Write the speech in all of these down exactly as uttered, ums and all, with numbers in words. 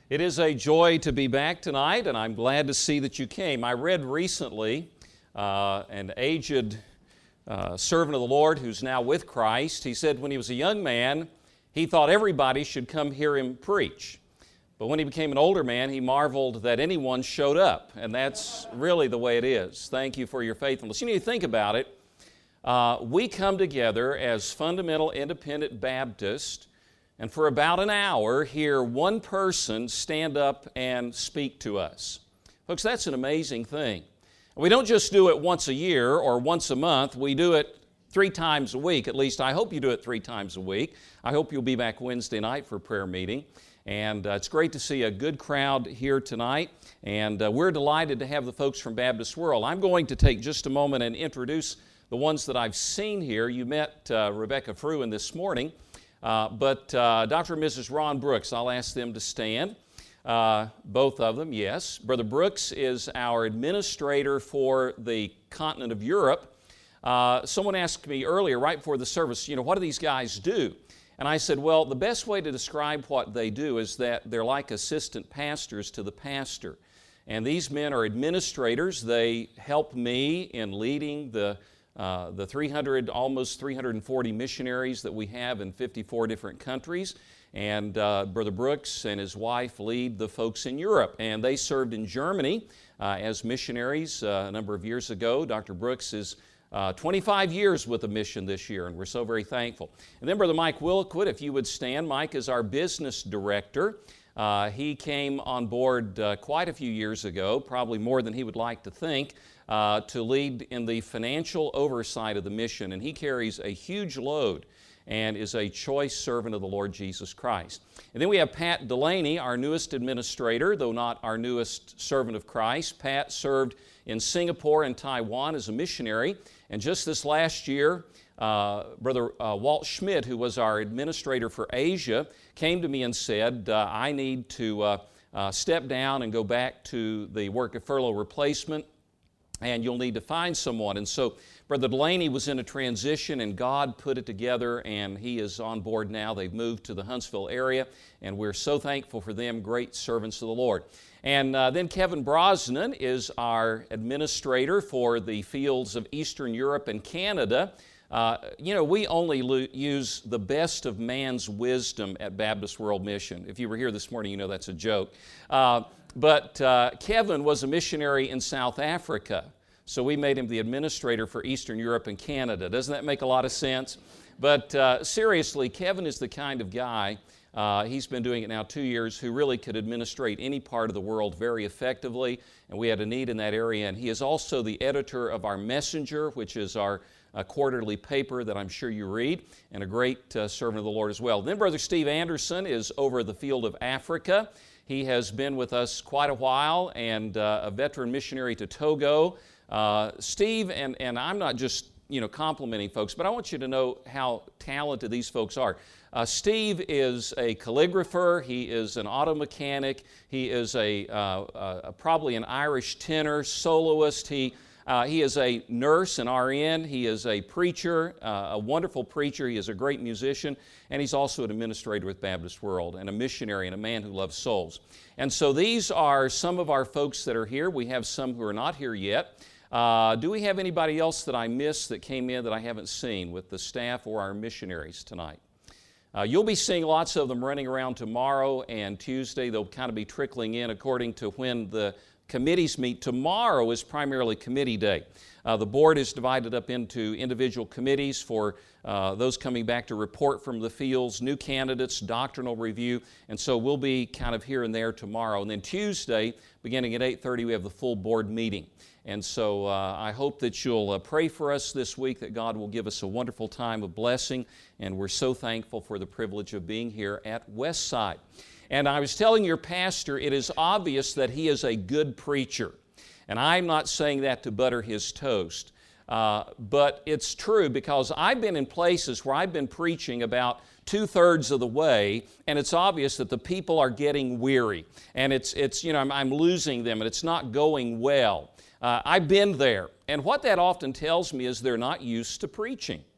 It is a joy to be back tonight, and I'm glad to see that you came. I read recently uh, an aged uh, servant of the Lord who's now with Christ. He said when he was a young man, he thought everybody should come hear him preach. But when he became an older man, he marveled that anyone showed up, and that's really the way it is. Thank you for your faithfulness. You need to think about it. Uh, we come together as fundamental independent Baptists, and for about an hour hear one person stand up and speak to us. Folks, that's an amazing thing. We don't just do it once a year or once a month. We do it three times a week. At least I hope you do it three times a week. I hope you'll be back Wednesday night for prayer meeting. And uh, it's great to see a good crowd here tonight. And uh, we're delighted to have the folks from Baptist World. I'm going to take just a moment and introduce the ones that I've seen here. You met uh, Rebecca Fruin this morning. Uh, but uh, Doctor and Missus Ron Brooks, I'll ask them to stand. Uh, both of them, yes. Brother Brooks is our administrator for the continent of Europe. Uh, someone asked me earlier, right before the service, you know, what do these guys do? And I said, well, the best way to describe what they do is that they're like assistant pastors to the pastor. And these men are administrators. They help me in leading the Uh, the three hundred, almost three hundred forty missionaries that we have in fifty-four different countries. And uh, Brother Brooks and his wife lead the folks in Europe. And they served in Germany uh, as missionaries uh, a number of years ago. Doctor Brooks is uh, twenty-five years with the mission this year, and we're so very thankful. And then Brother Mike Williquid, if you would stand. Mike is our business director. Uh, he came on board uh, quite a few years ago, probably more than he would like to think, Uh, to lead in the financial oversight of the mission. And he carries a huge load and is a choice servant of the Lord Jesus Christ. And then we have Pat Delaney, our newest administrator, though not our newest servant of Christ. Pat served in Singapore and Taiwan as a missionary. And just this last year, uh, Brother uh, Walt Schmidt, who was our administrator for Asia, came to me and said, uh, I need to uh, uh, step down and go back to the work of furlough replacement, and you'll need to find someone. And so Brother Delaney was in a transition, and God put it together, and he is on board now. They've moved to the Huntsville area, and we're so thankful for them, great servants of the Lord. And uh, then Kevin Brosnan is our administrator for the fields of Eastern Europe and Canada. Uh, you know, we only lo- use the best of man's wisdom at Baptist World Mission. If you were here this morning, you know that's a joke. Uh, But uh, Kevin was a missionary in South Africa, so we made him the administrator for Eastern Europe and Canada. Doesn't that make a lot of sense? But uh, seriously, Kevin is the kind of guy, uh, he's been doing it now two years, who really could administrate any part of the world very effectively, and we had a need in that area. And he is also the editor of our Messenger, which is our a quarterly paper that I'm sure you read, and a great uh, servant of the Lord as well. Then Brother Steve Anderson is over the field of Africa. He has been with us quite a while, and uh, a veteran missionary to Togo. Uh, Steve, and, and I'm not just you know complimenting folks, but I want you to know how talented these folks are. Uh, Steve is a calligrapher. He is an auto mechanic. He is a, uh, uh, probably an Irish tenor, soloist. He Uh, he is a nurse, an R N. He is a preacher, uh, a wonderful preacher. He is a great musician, and he's also an administrator with Baptist World, and a missionary, and a man who loves souls. And so these are some of our folks that are here. We have some who are not here yet. Uh, do we have anybody else that I missed that came in that I haven't seen with the staff or our missionaries tonight? Uh, you'll be seeing lots of them running around tomorrow and Tuesday. They'll kind of be trickling in according to when the committees meet. Tomorrow is primarily committee day. Uh, the board is divided up into individual committees for uh, those coming back to report from the fields, new candidates, doctrinal review, and so we'll be kind of here and there tomorrow. And then Tuesday, beginning at eight thirty, we have the full board meeting. And so uh, I hope that you'll uh, pray for us this week, that God will give us a wonderful time of blessing, and we're so thankful for the privilege of being here at Westside. And I was telling your pastor, it is obvious that he is a good preacher. And I'm not saying that to butter his toast, uh, but it's true, because I've been in places where I've been preaching about two-thirds of the way, and it's obvious that the people are getting weary. And it's, it's you know, I'm, I'm losing them, and it's not going well. Uh, I've been there. And what that often tells me is they're not used to preaching.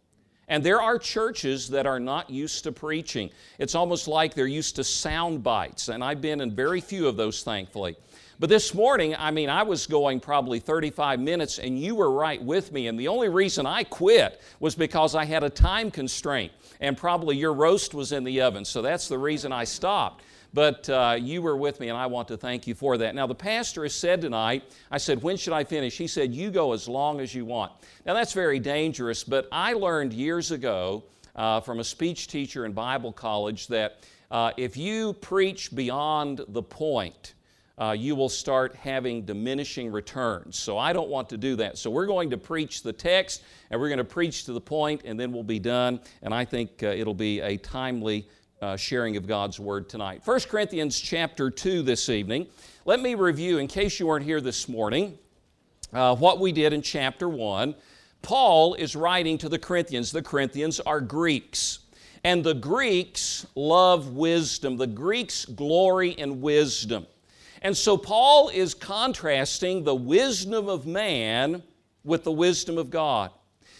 And there are churches that are not used to preaching. It's almost like they're used to sound bites, and I've been in very few of those, thankfully. But this morning, I mean, I was going probably thirty-five minutes, and you were right with me, and the only reason I quit was because I had a time constraint, and probably your roast was in the oven, so that's the reason I stopped. But uh, you were with me, and I want to thank you for that. Now, the pastor has said tonight, I said, when should I finish? He said, you go as long as you want. Now, that's very dangerous, but I learned years ago uh, from a speech teacher in Bible college that uh, if you preach beyond the point, uh, you will start having diminishing returns. So I don't want to do that. So we're going to preach the text, and we're going to preach to the point, and then we'll be done, and I think uh, it'll be a timely Uh, sharing of God's Word tonight. First Corinthians chapter two this evening. Let me review, in case you weren't here this morning, uh, what we did in chapter one. Paul is writing to the Corinthians. The Corinthians are Greeks. And the Greeks love wisdom. The Greeks glory in wisdom. And so Paul is contrasting the wisdom of man with the wisdom of God.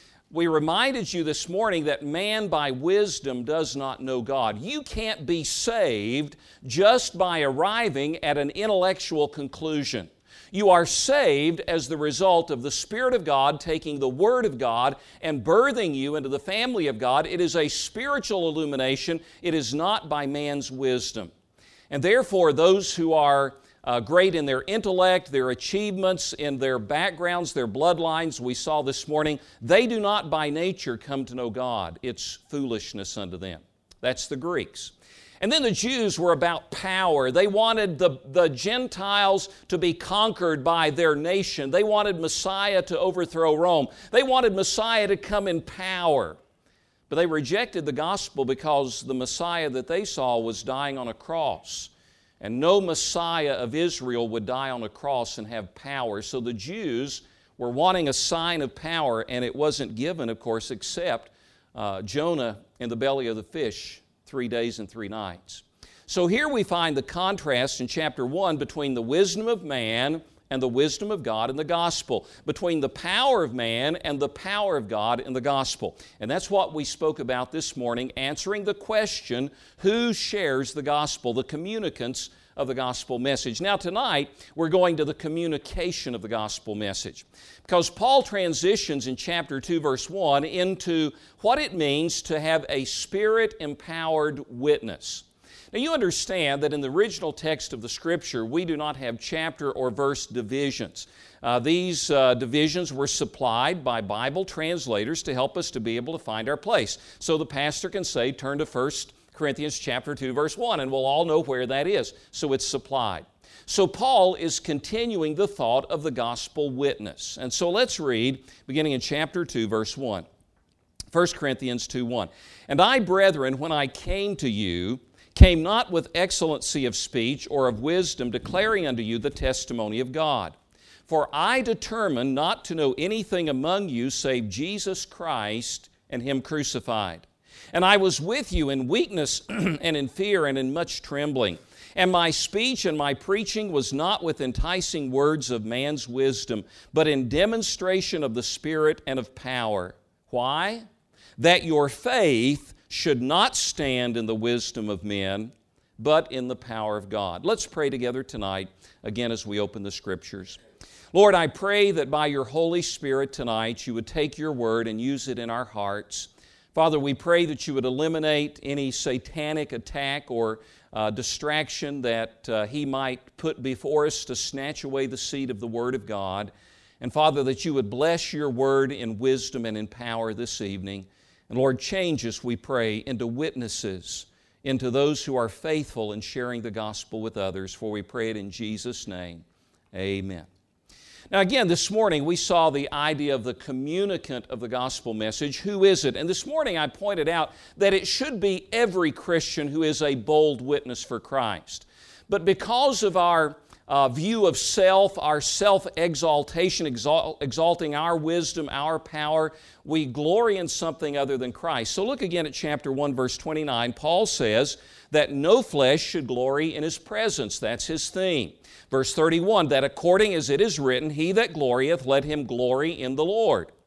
We reminded you this morning that man by wisdom does not know God. You can't be saved just by arriving at an intellectual conclusion. You are saved as the result of the Spirit of God taking the Word of God and birthing you into the family of God. It is a spiritual illumination. It is not by man's wisdom. And therefore, those who are Uh, great in their intellect, their achievements, in their backgrounds, their bloodlines, we saw this morning, they do not by nature come to know God. It's foolishness unto them. That's the Greeks. And then the Jews were about power. They wanted the, the Gentiles to be conquered by their nation. They wanted Messiah to overthrow Rome. They wanted Messiah to come in power. But they rejected the gospel because the Messiah that they saw was dying on a cross. And no Messiah of Israel would die on a cross and have power. So the Jews were wanting a sign of power, and it wasn't given, of course, except uh, Jonah in the belly of the fish, three days and three nights. So here we find the contrast in chapter one between the wisdom of man and the wisdom of God in the gospel, between the power of man and the power of God in the gospel. And that's what we spoke about this morning, answering the question, who shares the gospel, the communicants of the gospel message. Now tonight, we're going to the communication of the gospel message, because Paul transitions in chapter two, verse one, into what it means to have a Spirit-empowered witness. Now you understand that in the original text of the Scripture, we do not have chapter or verse divisions. Uh, these uh, divisions were supplied by Bible translators to help us to be able to find our place. So the pastor can say, turn to First Corinthians chapter two, verse one, and we'll all know where that is. So it's supplied. So Paul is continuing the thought of the gospel witness. And so let's read, beginning in chapter two, verse one. First Corinthians two, one. And I, brethren, when I came to you, came not with excellency of speech or of wisdom, declaring unto you the testimony of God. For I determined not to know anything among you save Jesus Christ and Him crucified. And I was with you in weakness and in fear and in much trembling. And my speech and my preaching was not with enticing words of man's wisdom, but in demonstration of the Spirit and of power. Why? That your faith should not stand in the wisdom of men, but in the power of God. Let's pray together tonight, again as we open the Scriptures. Lord, I pray that by your Holy Spirit tonight, you would take your word and use it in our hearts. Father, we pray that you would eliminate any satanic attack or uh, distraction that uh, he might put before us to snatch away the seed of the Word of God. And Father, that you would bless your word in wisdom and in power this evening. And Lord, change us, we pray, into witnesses, into those who are faithful in sharing the gospel with others, for we pray it in Jesus' name. Amen. Now again, this morning we saw the idea of the communicant of the gospel message. Who is it? And this morning I pointed out that it should be every Christian who is a bold witness for Christ. But because of our Uh, view of self, our self-exaltation, exalt, exalting our wisdom, our power, we glory in something other than Christ. So look again at chapter one, verse twenty-nine. Paul says that no flesh should glory in his presence. That's his theme. Verse thirty-one, that according as it is written, he that glorieth, let him glory in the Lord.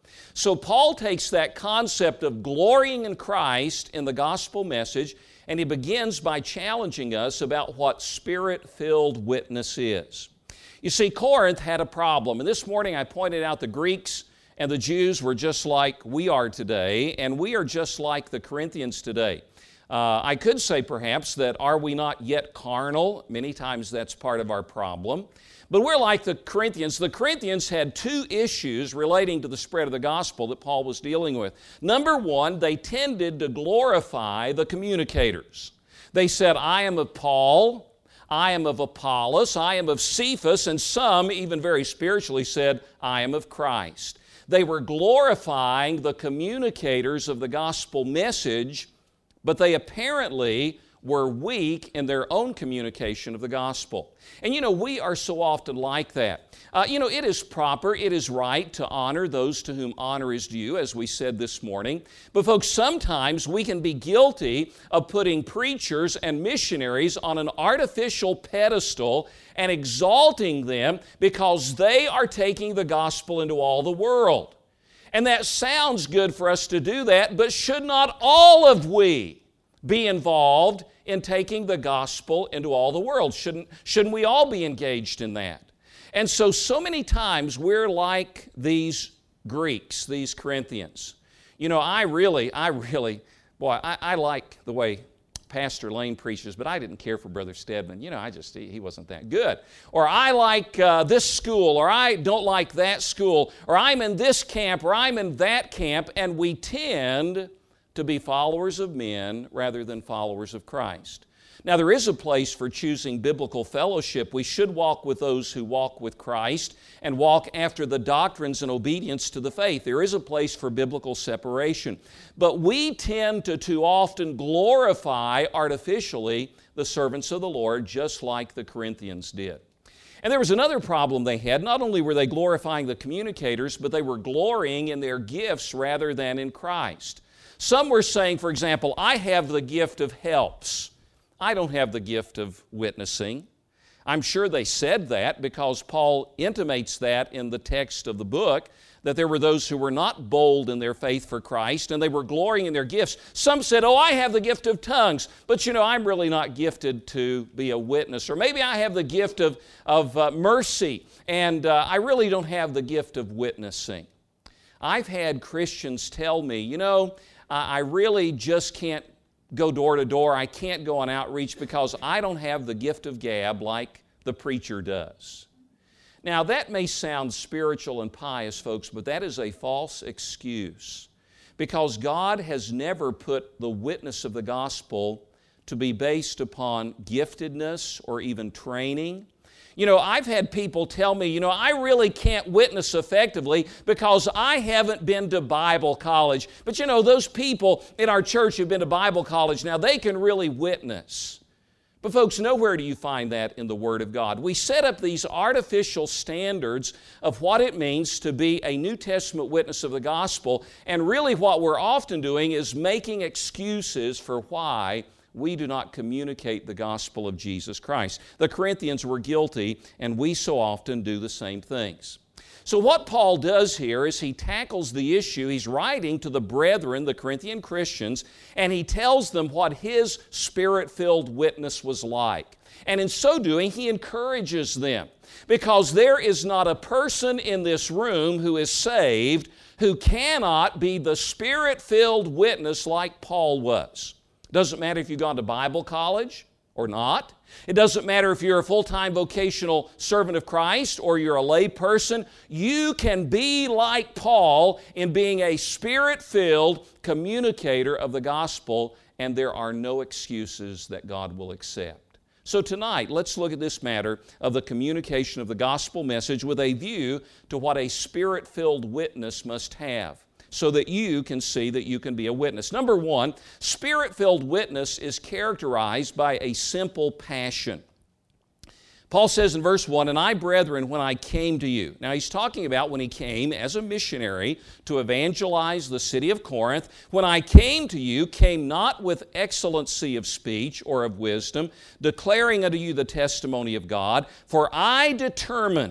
So Paul takes that concept of glorying in Christ in the gospel message, and he begins by challenging us about what Spirit-filled witness is. You see, Corinth had a problem, and this morning I pointed out the Greeks and the Jews were just like we are today, and we are just like the Corinthians today. Uh, I could say perhaps that are we not yet carnal? Many times that's part of our problem. But we're like the Corinthians. The Corinthians had two issues relating to the spread of the gospel that Paul was dealing with. Number one, they tended to glorify the communicators. They said, I am of Paul, I am of Apollos, I am of Cephas, and some, even very spiritually, said, I am of Christ. They were glorifying the communicators of the gospel message, but they apparently were weak in their own communication of the gospel. And you know, we are so often like that. Uh, you know, it is proper, it is right to honor those to whom honor is due, as we said this morning. But folks, sometimes we can be guilty of putting preachers and missionaries on an artificial pedestal and exalting them because they are taking the gospel into all the world. And that sounds good for us to do that, but should not all of we be involved in taking the gospel into all the world? Shouldn't, shouldn't we all be engaged in that? And so, so many times we're like these Greeks, these Corinthians. You know, I really, I really, boy, I, I like the way Pastor Lane preaches, but I didn't care for Brother Stedman. You know, I just, he, he wasn't that good. Or I like uh, this school, or I don't like that school, or I'm in this camp, or I'm in that camp, and we tend to be followers of men rather than followers of Christ. Now, there is a place for choosing biblical fellowship. We should walk with those who walk with Christ and walk after the doctrines and obedience to the faith. There is a place for biblical separation. But we tend to too often glorify artificially the servants of the Lord, just like the Corinthians did. And there was another problem they had. Not only were they glorifying the communicators, but they were glorying in their gifts rather than in Christ. Some were saying, for example, I have the gift of helps. I don't have the gift of witnessing. I'm sure they said that because Paul intimates that in the text of the book, that there were those who were not bold in their faith for Christ and they were glorying in their gifts. Some said, oh, I have the gift of tongues, but you know, I'm really not gifted to be a witness. Or maybe I have the gift of, of uh, mercy and uh, I really don't have the gift of witnessing. I've had Christians tell me, you know, I really just can't go door to door. I can't go on outreach because I don't have the gift of gab like the preacher does. Now, that may sound spiritual and pious, folks, but that is a false excuse because God has never put the witness of the gospel to be based upon giftedness or even training. You know, I've had people tell me, you know, I really can't witness effectively because I haven't been to Bible college. But you know, those people in our church who've been to Bible college, now they can really witness. But folks, nowhere do you find that in the Word of God. We set up these artificial standards of what it means to be a New Testament witness of the gospel, and really what we're often doing is making excuses for why we do not communicate the gospel of Jesus Christ. The Corinthians were guilty, and we so often do the same things. So what Paul does here is he tackles the issue. He's writing to the brethren, the Corinthian Christians, and he tells them what his Spirit-filled witness was like. And in so doing, he encourages them, because there is not a person in this room who is saved who cannot be the Spirit-filled witness like Paul was. It doesn't matter if you've gone to Bible college or not. It doesn't matter if you're a full-time vocational servant of Christ or you're a lay person. You can be like Paul in being a Spirit-filled communicator of the gospel, and there are no excuses that God will accept. So tonight, let's look at this matter of the communication of the gospel message with a view to what a Spirit-filled witness must have, so that you can see that you can be a witness. Number one, Spirit-filled witness is characterized by a simple passion. Paul says in verse one, and I, brethren, when I came to you. Now he's talking about when he came as a missionary to evangelize the city of Corinth. When I came to you, came not with excellency of speech or of wisdom, declaring unto you the testimony of God, for I determined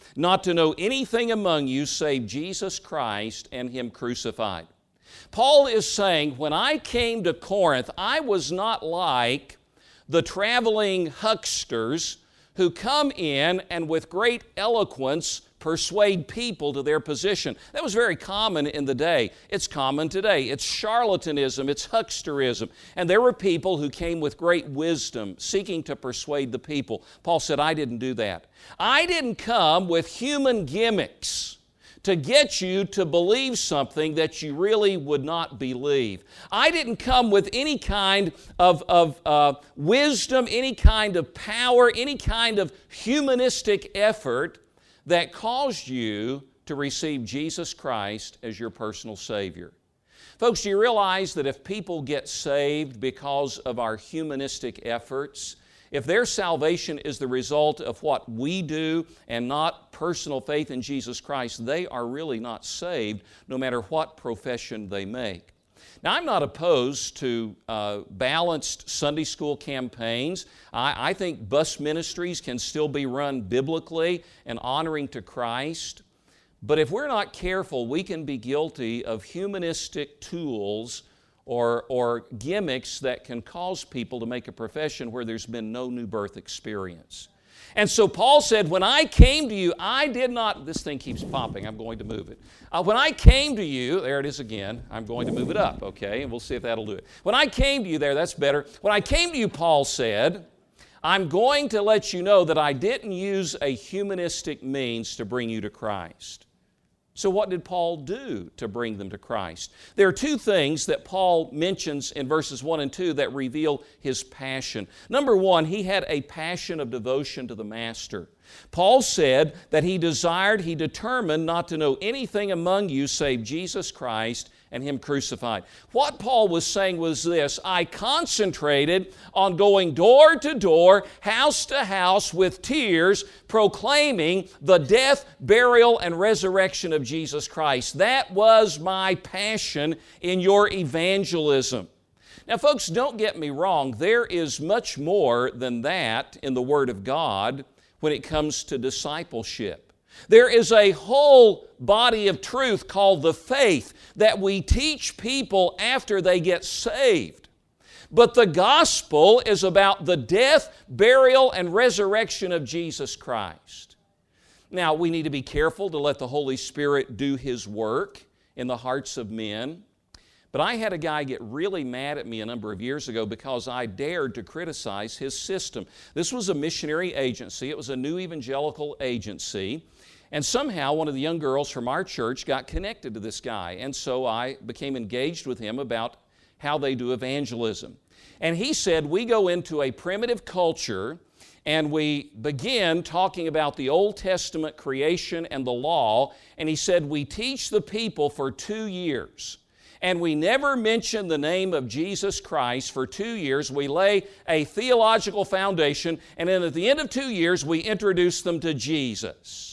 not to know anything among you save Jesus Christ and Him crucified. Paul is saying, when I came to Corinth, I was not like the traveling hucksters who come in and with great eloquence persuade people to their position. That was very common in the day. It's common today. It's charlatanism, it's hucksterism. And there were people who came with great wisdom, seeking to persuade the people. Paul said, I didn't do that. I didn't come with human gimmicks to get you to believe something that you really would not believe. I didn't come with any kind of, of uh, wisdom, any kind of power, any kind of humanistic effort that caused you to receive Jesus Christ as your personal Savior. Folks, do you realize that if people get saved because of our humanistic efforts, if their salvation is the result of what we do and not personal faith in Jesus Christ, they are really not saved, no matter what profession they make. Now, I'm not opposed to uh, balanced Sunday school campaigns. I, I think bus ministries can still be run biblically and honoring to Christ. But if we're not careful, we can be guilty of humanistic tools or, or gimmicks that can cause people to make a profession where there's been no new birth experience. And so Paul said, when I came to you, I did not, this thing keeps popping, I'm going to move it. Uh, when I came to you, there it is again, I'm going to move it up, okay, and we'll see if that'll do it. When I came to you there, that's better. When I came to you, Paul said, I'm going to let you know that I didn't use a humanistic means to bring you to Christ. So what did Paul do to bring them to Christ? There are two things that Paul mentions in verses one and two that reveal his passion. Number one, he had a passion of devotion to the Master. Paul said that he desired, he determined not to know anything among you save Jesus Christ and Him crucified. What Paul was saying was this: I concentrated on going door to door, house to house with tears, proclaiming the death, burial, and resurrection of Jesus Christ. That was my passion in your evangelism. Now, folks, don't get me wrong. There is much more than that in the Word of God when it comes to discipleship. There is a whole body of truth called the faith that we teach people after they get saved. But the gospel is about the death, burial, and resurrection of Jesus Christ. Now, we need to be careful to let the Holy Spirit do His work in the hearts of men. But I had a guy get really mad at me a number of years ago because I dared to criticize his system. This was a missionary agency. It was a new evangelical agency. And somehow one of the young girls from our church got connected to this guy. And so I became engaged with him about how they do evangelism. And he said, we go into a primitive culture and we begin talking about the Old Testament creation and the law. And he said, we teach the people for two years. And we never mention the name of Jesus Christ for two years. We lay a theological foundation, and then at the end of two years, we introduce them to Jesus.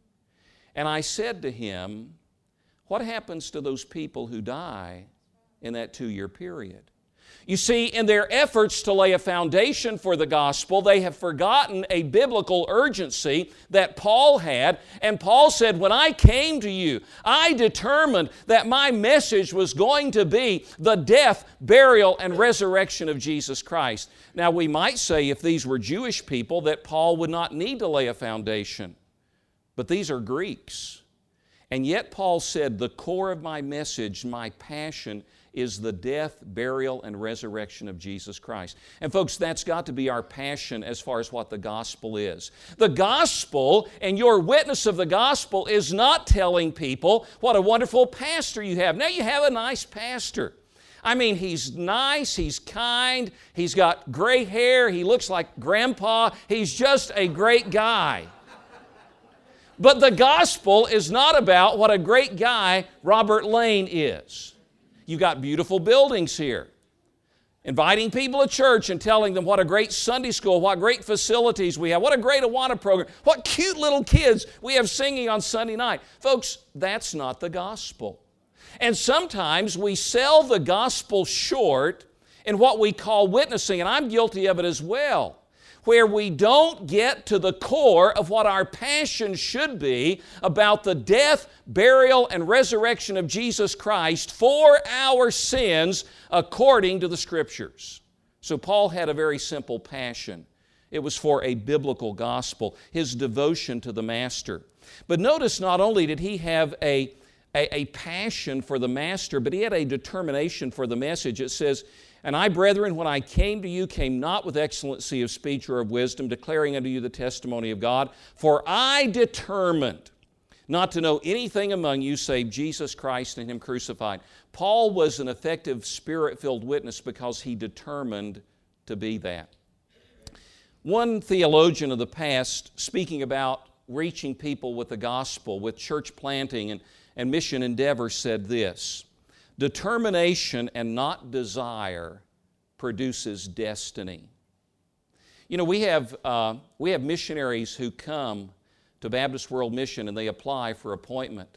And I said to him, what happens to those people who die in that two-year period? You see, in their efforts to lay a foundation for the gospel, they have forgotten a biblical urgency that Paul had. And Paul said, when I came to you, I determined that my message was going to be the death, burial, and resurrection of Jesus Christ. Now, we might say if these were Jewish people that Paul would not need to lay a foundation. But these are Greeks. And yet Paul said, the core of my message, my passion, is the death, burial, and resurrection of Jesus Christ. And folks, that's got to be our passion as far as what the gospel is. The gospel and your witness of the gospel is not telling people what a wonderful pastor you have. Now you have a nice pastor. I mean, he's nice, he's kind, he's got gray hair, he looks like grandpa, he's just a great guy. But the gospel is not about what a great guy Robert Lane is. You've got beautiful buildings here. Inviting people to church and telling them what a great Sunday school, what great facilities we have, what a great Awana program, what cute little kids we have singing on Sunday night. Folks, that's not the gospel. And sometimes we sell the gospel short in what we call witnessing, and I'm guilty of it as well. where we don't get to the core of what our passion should be about the death, burial, and resurrection of Jesus Christ for our sins according to the Scriptures. So Paul had a very simple passion. It was for a biblical gospel, his devotion to the Master. But notice, not only did he have a, a, a passion for the Master, but he had a determination for the message. It says, "And I, brethren, when I came to you, came not with excellency of speech or of wisdom, declaring unto you the testimony of God. For I determined not to know anything among you save Jesus Christ and Him crucified." Paul was an effective Spirit-filled witness because he determined to be that. One theologian of the past, speaking about reaching people with the gospel, with church planting and, and mission endeavor, said this: "Determination and not desire produces destiny." You know, we have, uh, we have missionaries who come to Baptist World Mission and they apply for appointment.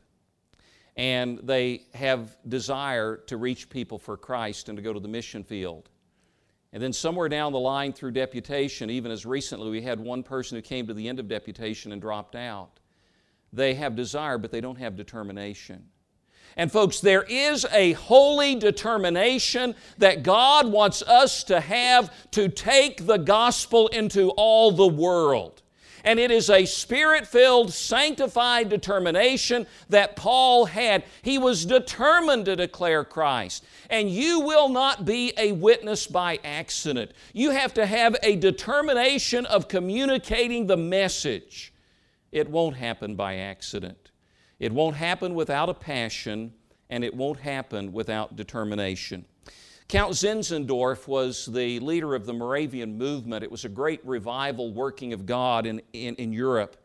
And they have desire to reach people for Christ and to go to the mission field. And then somewhere down the line through deputation, even as recently we had one person who came to the end of deputation and dropped out. They have desire, but they don't have determination. And folks, there is a holy determination that God wants us to have to take the gospel into all the world. And it is a Spirit-filled, sanctified determination that Paul had. He was determined to declare Christ. And you will not be a witness by accident. You have to have a determination of communicating the message. It won't happen by accident. It won't happen without a passion, and it won't happen without determination. Count Zinzendorf was the leader of the Moravian movement. It was a great revival working of God in, in, in Europe.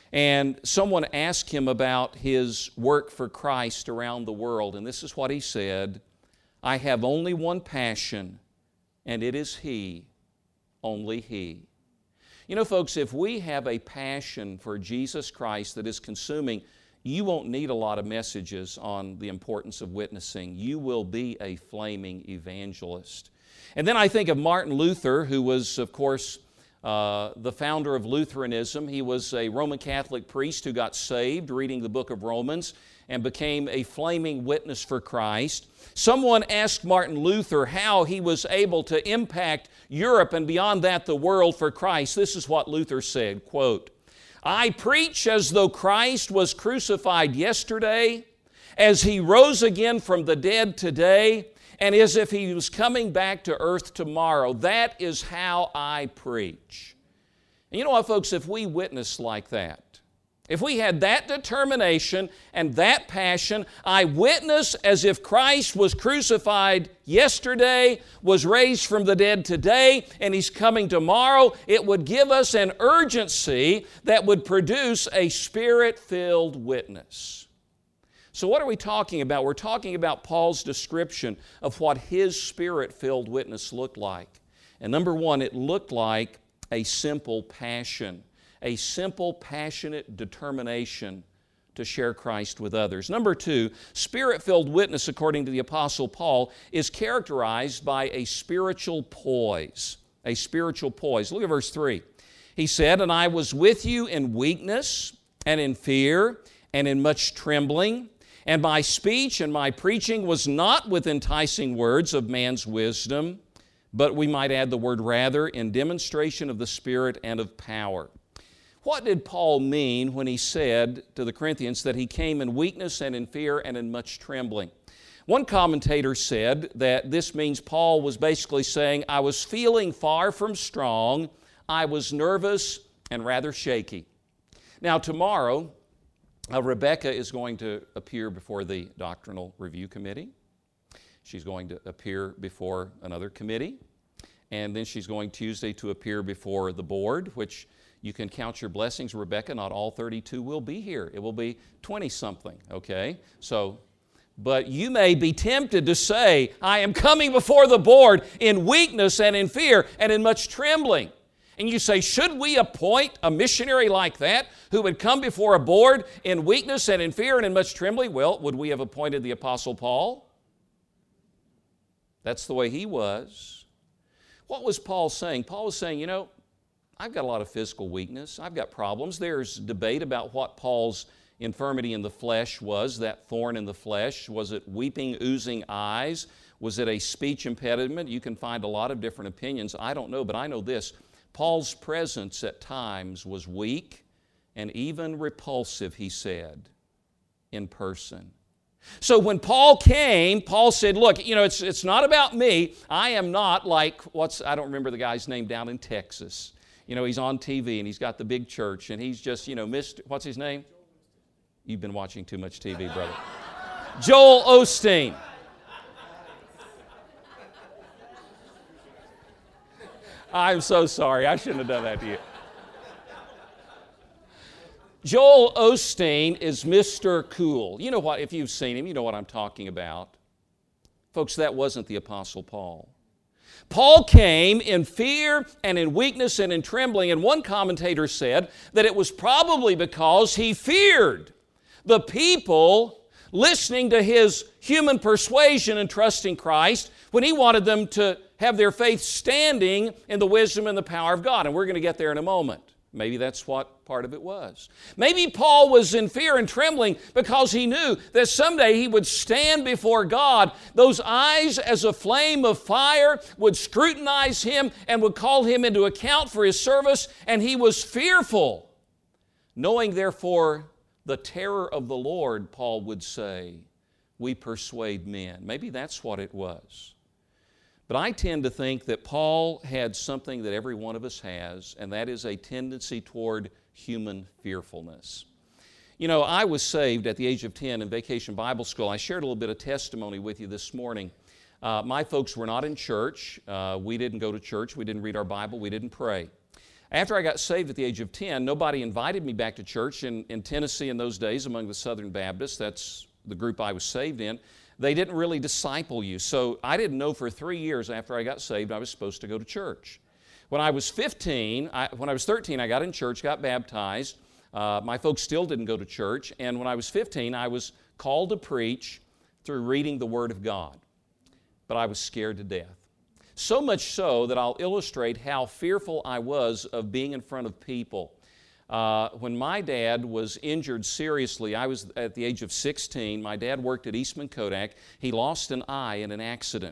And someone asked him about his work for Christ around the world, and this is what he said: "I have only one passion, and it is He, only He." You know, folks, if we have a passion for Jesus Christ that is consuming, you won't need a lot of messages on the importance of witnessing. You will be a flaming evangelist. And then I think of Martin Luther, who was, of course, uh, the founder of Lutheranism. He was a Roman Catholic priest who got saved reading the book of Romans and became a flaming witness for Christ. Someone asked Martin Luther how he was able to impact Europe and beyond that the world for Christ. This is what Luther said, quote, "I preach as though Christ was crucified yesterday, as He rose again from the dead today, and as if He was coming back to earth tomorrow. That is how I preach." And you know what, folks, if we witness like that, if we had that determination and that passion, I witness as if Christ was crucified yesterday, was raised from the dead today, and He's coming tomorrow, it would give us an urgency that would produce a Spirit-filled witness. So what are we talking about? We're talking about Paul's description of what his Spirit-filled witness looked like. And number one, it looked like a simple passion. A simple, passionate determination to share Christ with others. Number two, Spirit-filled witness, according to the Apostle Paul, is characterized by a spiritual poise. A spiritual poise. Look at verse three. He said, "And I was with you in weakness and in fear and in much trembling, and my speech and my preaching was not with enticing words of man's wisdom, but we might add the word rather, in demonstration of the Spirit and of power." What did Paul mean when he said to the Corinthians that he came in weakness and in fear and in much trembling? One commentator said that this means Paul was basically saying, I was feeling far from strong, I was nervous and rather shaky. Now tomorrow, uh, Rebecca is going to appear before the Doctrinal Review Committee. She's going to appear before another committee. And then she's going Tuesday to appear before the board, which you can count your blessings, Rebecca. Not all thirty-two will be here. It will be twenty-something, okay? So, but you may be tempted to say, I am coming before the board in weakness and in fear and in much trembling. And you say, should we appoint a missionary like that who would come before a board in weakness and in fear and in much trembling? Well, would we have appointed the Apostle Paul? That's the way he was. What was Paul saying? Paul was saying, you know, I've got a lot of physical weakness. I've got problems. There's debate about what Paul's infirmity in the flesh was, that thorn in the flesh. Was it weeping, oozing eyes? Was it a speech impediment? You can find a lot of different opinions. I don't know, but I know this. Paul's presence at times was weak and even repulsive, he said, in person. So when Paul came, Paul said, look, you know, it's, it's not about me. I am not like, what's, I don't remember the guy's name down in Texas. You know, he's on T V and he's got the big church and he's just, you know, Mister What's his name? You've been watching too much T V, brother. Joel Osteen. I'm so sorry. I shouldn't have done that to you. Joel Osteen is Mister Cool. You know what, if you've seen him, you know what I'm talking about. Folks, that wasn't the Apostle Paul. Paul came in fear and in weakness and in trembling, and one commentator said that it was probably because he feared the people listening to his human persuasion and trusting Christ when he wanted them to have their faith standing in the wisdom and the power of God. And we're going to get there in a moment. Maybe that's what part of it was. Maybe Paul was in fear and trembling because he knew that someday he would stand before God. Those eyes as a flame of fire would scrutinize him and would call him into account for his service, and he was fearful. Knowing, therefore, the terror of the Lord, Paul would say, we persuade men. Maybe that's what it was. But I tend to think that Paul had something that every one of us has, and that is a tendency toward human fearfulness. You know, I was saved at the age of ten in Vacation Bible School. I shared a little bit of testimony with you this morning. Uh, my folks were not in church. Uh, we didn't go to church. We didn't read our Bible. We didn't pray. After I got saved at the age of ten, nobody invited me back to church. In, in Tennessee in those days, among the Southern Baptists, that's the group I was saved in, they didn't really disciple you. So I didn't know for three years after I got saved I was supposed to go to church. When I was fifteen, I, when I was thirteen, I got in church, got baptized. Uh, my folks still didn't go to church. And when I was fifteen, I was called to preach through reading the Word of God. But I was scared to death. So much so that I'll illustrate how fearful I was of being in front of people. Uh, when my dad was injured seriously, I was at the age of sixteen. My dad worked at Eastman Kodak. He lost an eye in an accident,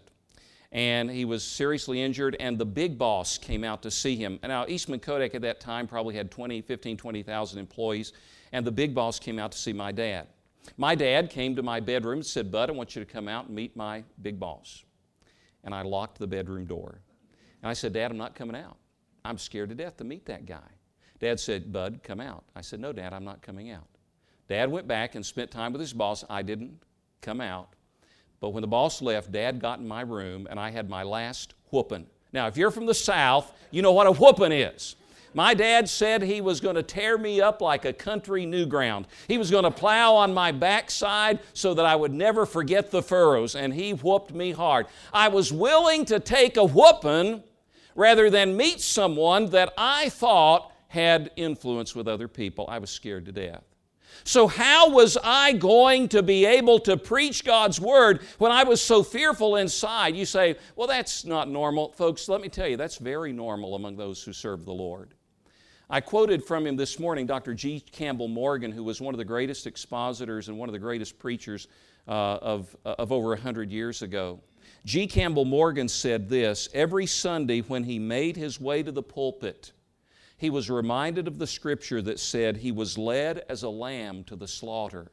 and he was seriously injured, and the big boss came out to see him. And now, Eastman Kodak at that time probably had twenty, fifteen, twenty thousand employees, and the big boss came out to see my dad. My dad came to my bedroom and said, Bud, I want you to come out and meet my big boss. And I locked the bedroom door. And I said, Dad, I'm not coming out. I'm scared to death to meet that guy. Dad said, Bud, come out. I said, no, Dad, I'm not coming out. Dad went back and spent time with his boss. I didn't come out. But when the boss left, Dad got in my room, and I had my last whooping. Now, if you're from the South, you know what a whooping is. My dad said he was going to tear me up like a country new ground. He was going to plow on my backside so that I would never forget the furrows, and he whooped me hard. I was willing to take a whooping rather than meet someone that I thought had influence with other people. I was scared to death. So how was I going to be able to preach God's Word when I was so fearful inside? You say, well, that's not normal. Folks, let me tell you, that's very normal among those who serve the Lord. I quoted from him this morning Doctor G. Campbell Morgan, who was one of the greatest expositors and one of the greatest preachers uh, of, uh, of over a hundred years ago. G. Campbell Morgan said this, every Sunday when he made his way to the pulpit, he was reminded of the scripture that said he was led as a lamb to the slaughter.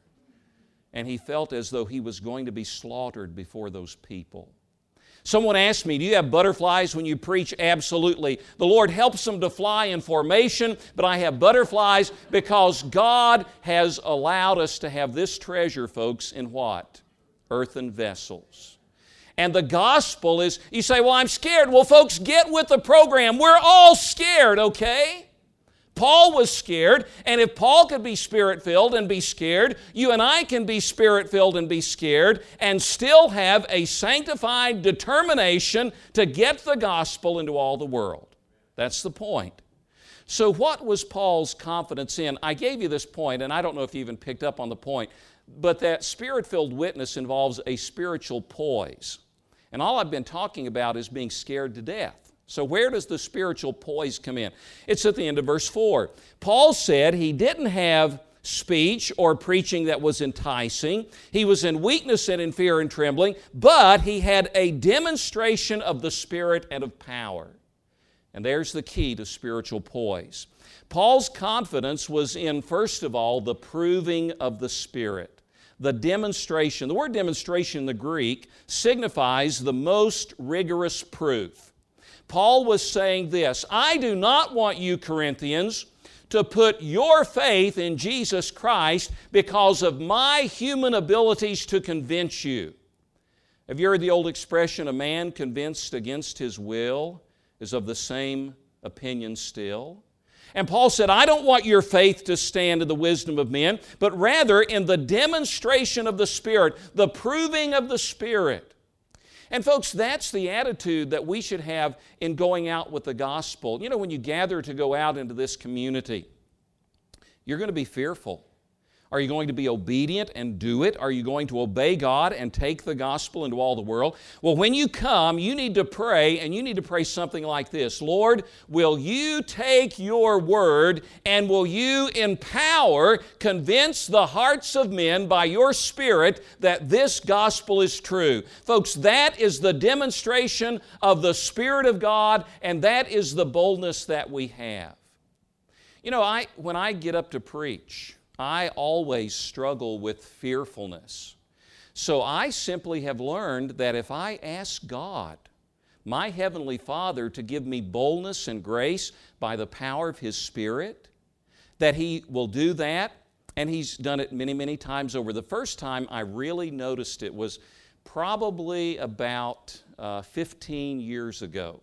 And he felt as though he was going to be slaughtered before those people. Someone asked me, do you have butterflies when you preach? Absolutely. The Lord helps them to fly in formation, but I have butterflies because God has allowed us to have this treasure, folks, in what? Earthen vessels. And the gospel is, you say, well, I'm scared. Well, folks, get with the program. We're all scared, okay? Paul was scared, and if Paul could be Spirit-filled and be scared, you and I can be Spirit-filled and be scared and still have a sanctified determination to get the gospel into all the world. That's the point. So what was Paul's confidence in? I gave you this point, and I don't know if you even picked up on the point, but that Spirit-filled witness involves a spiritual poise. And all I've been talking about is being scared to death. So where does the spiritual poise come in? It's at the end of verse four. Paul said he didn't have speech or preaching that was enticing. He was in weakness and in fear and trembling, but he had a demonstration of the Spirit and of power. And there's the key to spiritual poise. Paul's confidence was in, first of all, the proving of the Spirit, the demonstration. The word demonstration in the Greek signifies the most rigorous proof. Paul was saying this, I do not want you, Corinthians, to put your faith in Jesus Christ because of my human abilities to convince you. Have you heard the old expression, a man convinced against his will is of the same opinion still? And Paul said, I don't want your faith to stand in the wisdom of men, but rather in the demonstration of the Spirit, the proving of the Spirit. And folks, that's the attitude that we should have in going out with the gospel. You know, when you gather to go out into this community, you're going to be fearful. Are you going to be obedient and do it? Are you going to obey God and take the gospel into all the world? Well, when you come, you need to pray, and you need to pray something like this. Lord, will you take your word and will you in power convince the hearts of men by your Spirit that this gospel is true? Folks, that is the demonstration of the Spirit of God, and that is the boldness that we have. You know, I when I get up to preach, I always struggle with fearfulness. So I simply have learned that if I ask God, my Heavenly Father, to give me boldness and grace by the power of His Spirit, that He will do that, and He's done it many, many times over. The first time I really noticed it was probably about uh, fifteen years ago.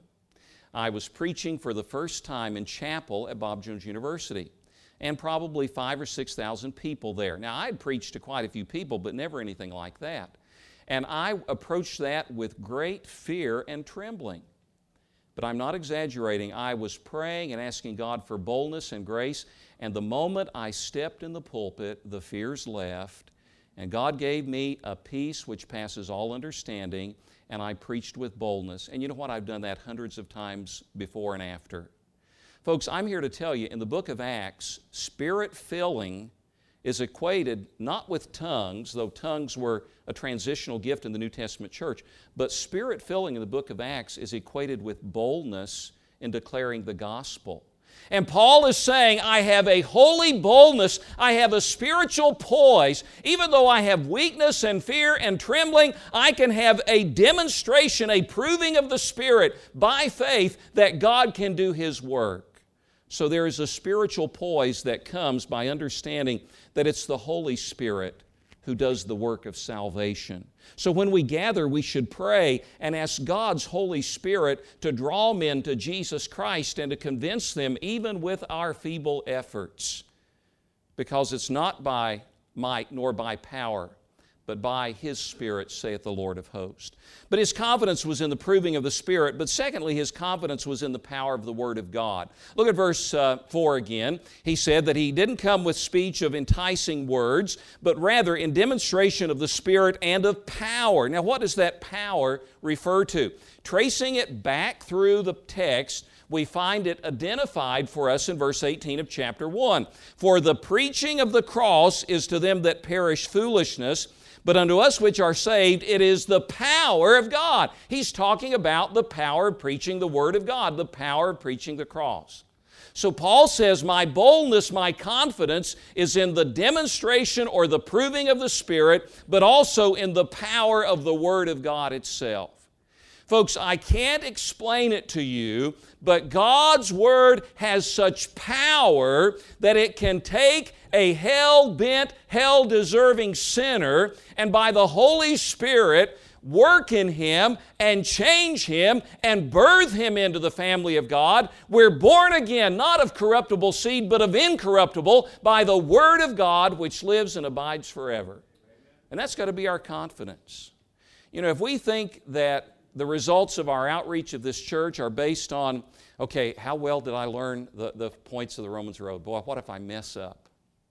I was preaching for the first time in chapel at Bob Jones University, and probably five or six thousand people there. Now, I had preached to quite a few people, but never anything like that. And I approached that with great fear and trembling. But I'm not exaggerating. I was praying and asking God for boldness and grace, and the moment I stepped in the pulpit, the fears left, and God gave me a peace which passes all understanding, and I preached with boldness. And you know what? I've done that hundreds of times before and after. Folks, I'm here to tell you, in the book of Acts, Spirit-filling is equated not with tongues, though tongues were a transitional gift in the New Testament church, but Spirit-filling in the book of Acts is equated with boldness in declaring the gospel. And Paul is saying, I have a holy boldness, I have a spiritual poise. Even though I have weakness and fear and trembling, I can have a demonstration, a proving of the Spirit by faith that God can do His work. So there is a spiritual poise that comes by understanding that it's the Holy Spirit who does the work of salvation. So when we gather, we should pray and ask God's Holy Spirit to draw men to Jesus Christ and to convince them even with our feeble efforts. Because it's not by might nor by power, but by His Spirit, saith the Lord of hosts. But his confidence was in the proving of the Spirit, but secondly, his confidence was in the power of the Word of God. Look at verse uh, four again. He said that he didn't come with speech of enticing words, but rather in demonstration of the Spirit and of power. Now, what does that power refer to? Tracing it back through the text, we find it identified for us in verse eighteen of chapter one. For the preaching of the cross is to them that perish foolishness, but unto us which are saved, it is the power of God. He's talking about the power of preaching the Word of God, the power of preaching the cross. So Paul says, my boldness, my confidence is in the demonstration or the proving of the Spirit, but also in the power of the Word of God itself. Folks, I can't explain it to you, but God's Word has such power that it can take a hell-bent, hell-deserving sinner and by the Holy Spirit work in him and change him and birth him into the family of God. We're born again, not of corruptible seed, but of incorruptible by the Word of God which lives and abides forever. And that's got to be our confidence. You know, if we think that the results of our outreach of this church are based on, okay, how well did I learn the, the points of the Romans Road? Boy, what if I mess up?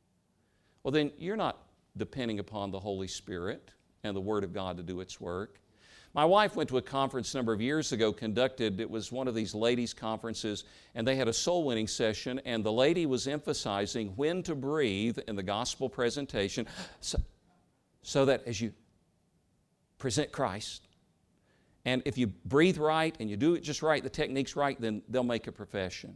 Well, then you're not depending upon the Holy Spirit and the Word of God to do its work. My wife went to a conference a number of years ago, conducted, it was one of these ladies' conferences, and they had a soul-winning session, and the lady was emphasizing when to breathe in the gospel presentation so, so that as you present Christ, and if you breathe right and you do it just right, the technique's right, then they'll make a profession.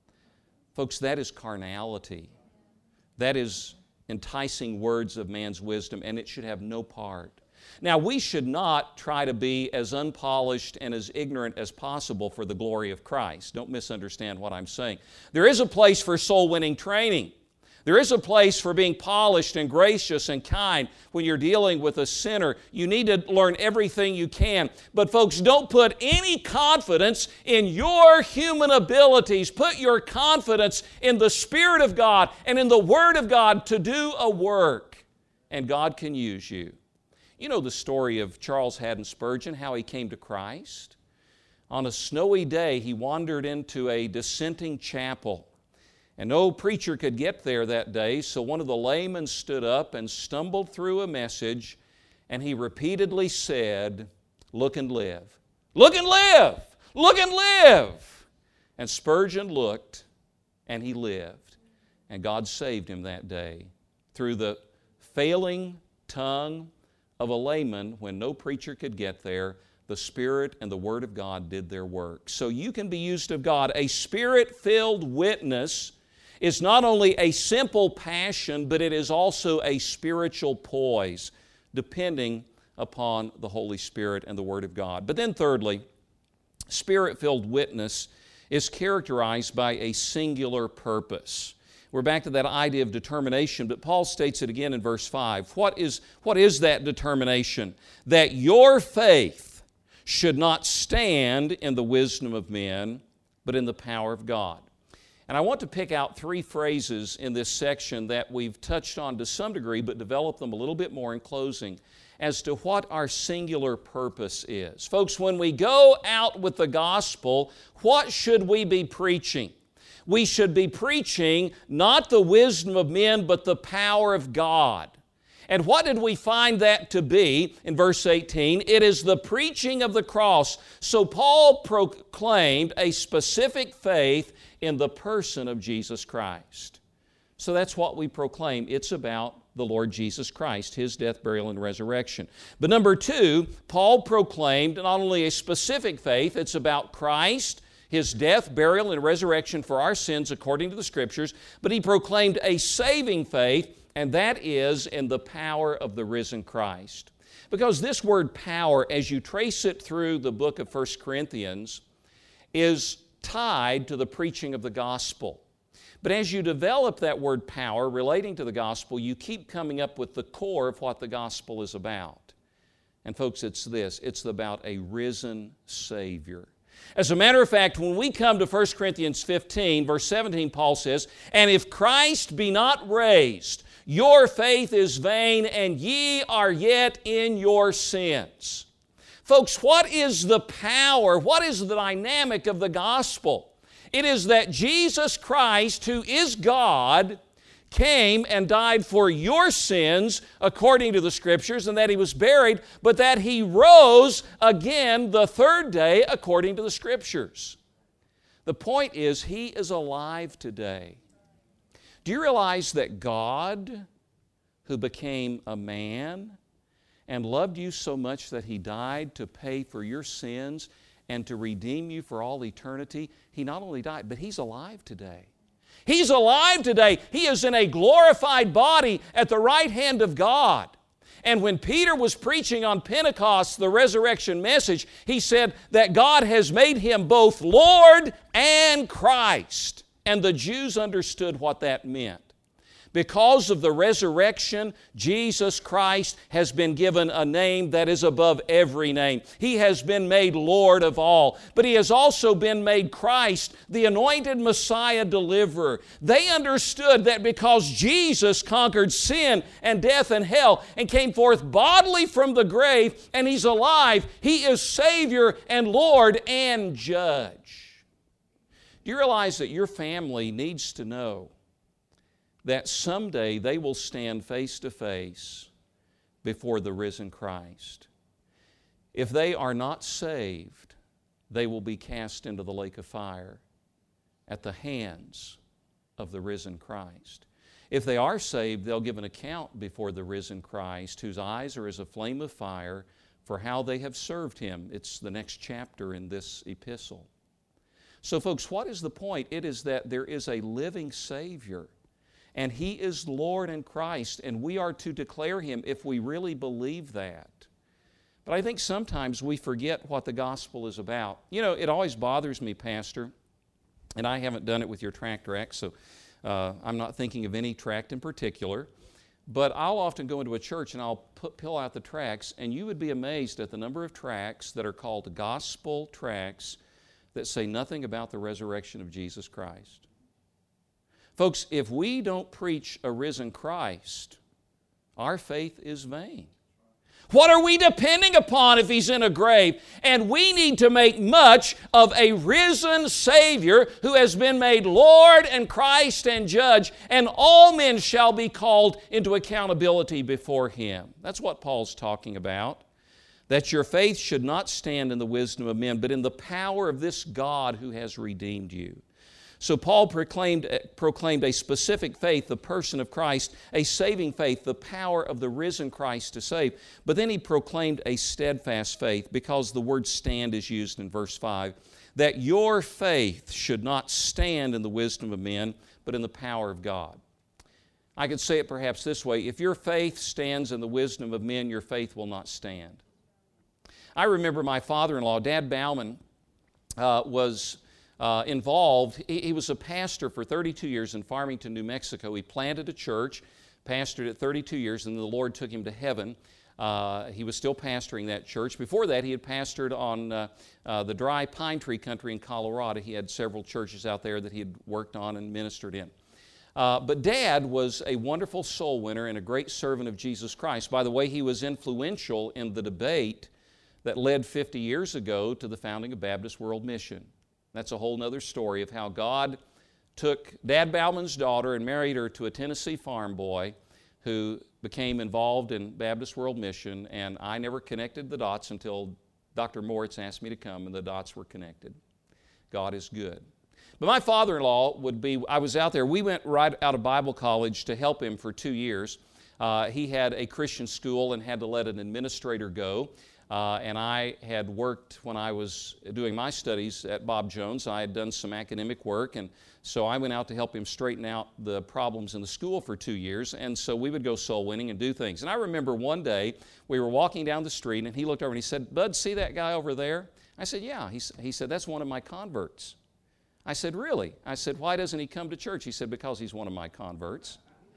Folks, that is carnality. That is enticing words of man's wisdom, and it should have no part. Now, we should not try to be as unpolished and as ignorant as possible for the glory of Christ. Don't misunderstand what I'm saying. There is a place for soul-winning training. There is a place for being polished and gracious and kind when you're dealing with a sinner. You need to learn everything you can. But folks, don't put any confidence in your human abilities. Put your confidence in the Spirit of God and in the Word of God to do a work. And God can use you. You know the story of Charles Haddon Spurgeon, how he came to Christ. On a snowy day, he wandered into a dissenting chapel. And no preacher could get there that day, so one of the laymen stood up and stumbled through a message, and he repeatedly said, "Look and live. Look and live. Look and live." And Spurgeon looked, and he lived. And God saved him that day through the failing tongue of a layman when no preacher could get there. The Spirit and the Word of God did their work. So you can be used of God. A Spirit-filled witness is not only a simple passion, but it is also a spiritual poise, depending upon the Holy Spirit and the Word of God. But then thirdly, Spirit-filled witness is characterized by a singular purpose. We're back to that idea of determination, but Paul states it again in verse five. What is, what is that determination? That your faith should not stand in the wisdom of men, but in the power of God. And I want to pick out three phrases in this section that we've touched on to some degree, but develop them a little bit more in closing as to what our singular purpose is. Folks, when we go out with the gospel, what should we be preaching? We should be preaching not the wisdom of men, but the power of God. And what did we find that to be in verse eighteen? It is the preaching of the cross. So Paul proclaimed a specific faith in the person of Jesus Christ. So that's what we proclaim. It's about the Lord Jesus Christ, His death, burial, and resurrection. But number two, Paul proclaimed not only a specific faith, it's about Christ, His death, burial, and resurrection for our sins according to the Scriptures, but he proclaimed a saving faith, and that is in the power of the risen Christ. Because this word power, as you trace it through the book of First Corinthians, is tied to the preaching of the gospel. But as you develop that word power relating to the gospel, you keep coming up with the core of what the gospel is about. And folks, it's this, it's about a risen Savior. As a matter of fact, when we come to First Corinthians fifteen, verse seventeen, Paul says, "And if Christ be not raised, your faith is vain, and ye are yet in your sins." Folks, what is the power, what is the dynamic of the gospel? It is that Jesus Christ, who is God, came and died for your sins according to the Scriptures, and that He was buried, but that He rose again the third day according to the Scriptures. The point is, He is alive today. Do you realize that God, who became a man and loved you so much that He died to pay for your sins and to redeem you for all eternity, He not only died, but He's alive today. He's alive today. He is in a glorified body at the right hand of God. And when Peter was preaching on Pentecost, the resurrection message, he said that God has made Him both Lord and Christ. And the Jews understood what that meant. Because of the resurrection, Jesus Christ has been given a name that is above every name. He has been made Lord of all. But He has also been made Christ, the anointed Messiah deliverer. They understood that because Jesus conquered sin and death and hell and came forth bodily from the grave, and He's alive, He is Savior and Lord and Judge. Do you realize that your family needs to know that someday they will stand face to face before the risen Christ? If they are not saved, they will be cast into the lake of fire at the hands of the risen Christ. If they are saved, they'll give an account before the risen Christ, whose eyes are as a flame of fire, for how they have served Him. It's the next chapter in this epistle. So folks, what is the point? It is that there is a living Savior, and He is Lord and Christ, and we are to declare Him if we really believe that. But I think sometimes we forget what the gospel is about. You know, it always bothers me, Pastor, and I haven't done it with your tract Rex, so uh, I'm not thinking of any tract in particular, but I'll often go into a church and I'll put, pull out the tracts, and you would be amazed at the number of tracts that are called gospel tracts that say nothing about the resurrection of Jesus Christ. Folks, if we don't preach a risen Christ, our faith is vain. What are we depending upon if He's in a grave? And we need to make much of a risen Savior who has been made Lord and Christ and Judge, and all men shall be called into accountability before Him. That's what Paul's talking about. That your faith should not stand in the wisdom of men, but in the power of this God who has redeemed you. So Paul proclaimed, proclaimed a specific faith, the person of Christ, a saving faith, the power of the risen Christ to save. But then he proclaimed a steadfast faith, because the word stand is used in verse five, that your faith should not stand in the wisdom of men, but in the power of God. I could say it perhaps this way: if your faith stands in the wisdom of men, your faith will not stand. I remember my father-in-law, Dad Bauman, uh, was Uh, involved. He, he was a pastor for thirty-two years in Farmington, New Mexico. He planted a church, pastored it thirty-two years, and the Lord took him to heaven. Uh, he was still pastoring that church. Before that, he had pastored on uh, uh, the dry pine tree country in Colorado. He had several churches out there that he had worked on and ministered in. Uh, but Dad was a wonderful soul winner and a great servant of Jesus Christ. By the way, he was influential in the debate that led fifty years ago to the founding of Baptist World Mission. That's a whole other story of how God took Dad Bauman's daughter and married her to a Tennessee farm boy who became involved in Baptist World Mission, and I never connected the dots until Doctor Moritz asked me to come, and the dots were connected. God is good. But my father-in-law would be, I was out there, we went right out of Bible college to help him for two years. Uh, he had a Christian school and had to let an administrator go. Uh, and I had worked when I was doing my studies at Bob Jones. I had done some academic work, and so I went out to help him straighten out the problems in the school for two years. And so we would go soul winning and do things. And I remember one day we were walking down the street, and he looked over and he said, "Bud, see that guy over there?" I said, "Yeah." He, he said, "That's one of my converts." I said, "Really?" I said, "Why doesn't he come to church?" He said, "Because he's one of my converts."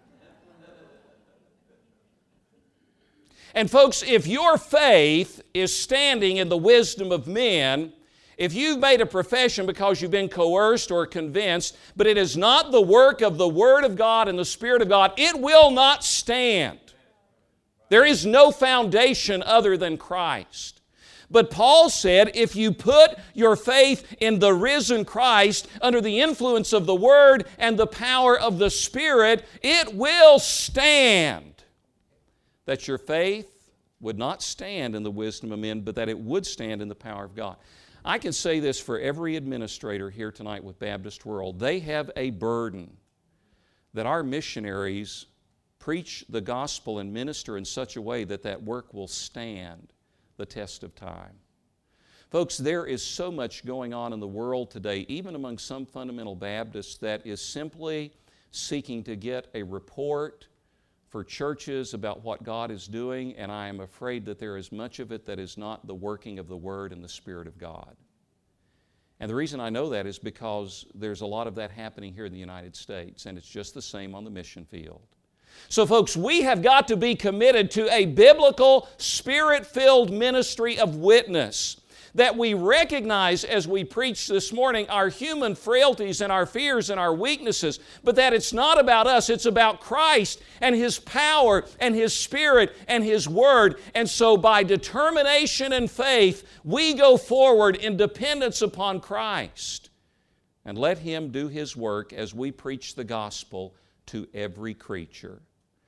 And folks, if your faith is standing in the wisdom of men, if you've made a profession because you've been coerced or convinced, but it is not the work of the Word of God and the Spirit of God, it will not stand. There is no foundation other than Christ. But Paul said, if you put your faith in the risen Christ under the influence of the Word and the power of the Spirit, it will stand. That your faith would not stand in the wisdom of men, but that it would stand in the power of God. I can say this for every administrator here tonight with Baptist World. They have a burden that our missionaries preach the gospel and minister in such a way that that work will stand the test of time. Folks, there is so much going on in the world today, even among some fundamental Baptists, that is simply seeking to get a report for churches about what God is doing, and I am afraid that there is much of it that is not the working of the Word and the Spirit of God. And the reason I know that is because there's a lot of that happening here in the United States, and it's just the same on the mission field. So folks, we have got to be committed to a biblical, Spirit-filled ministry of witness, that we recognize as we preach this morning our human frailties and our fears and our weaknesses, but that it's not about us, it's about Christ and His power and His Spirit and His Word. And so by determination and faith, we go forward in dependence upon Christ and let Him do His work as we preach the gospel to every creature.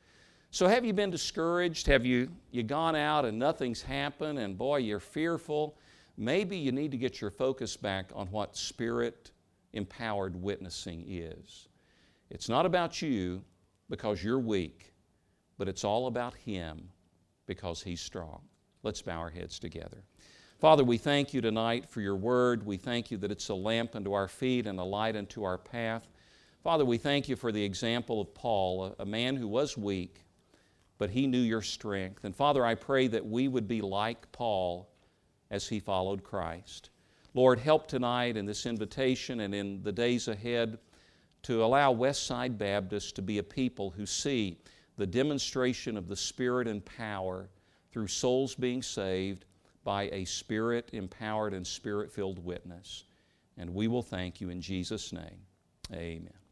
So have you been discouraged? Have you, you gone out and nothing's happened and boy, you're fearful? Maybe you need to get your focus back on what Spirit-empowered witnessing is. It's not about you because you're weak, but it's all about Him because He's strong. Let's bow our heads together. Father, we thank You tonight for Your Word. We thank You that it's a lamp unto our feet and a light unto our path. Father, we thank You for the example of Paul, a, a man who was weak, but he knew Your strength. And Father, I pray that we would be like Paul as he followed Christ. Lord, help tonight in this invitation and in the days ahead to allow Westside Baptist to be a people who see the demonstration of the Spirit and power through souls being saved by a Spirit-empowered and Spirit-filled witness. And we will thank You in Jesus' name. Amen.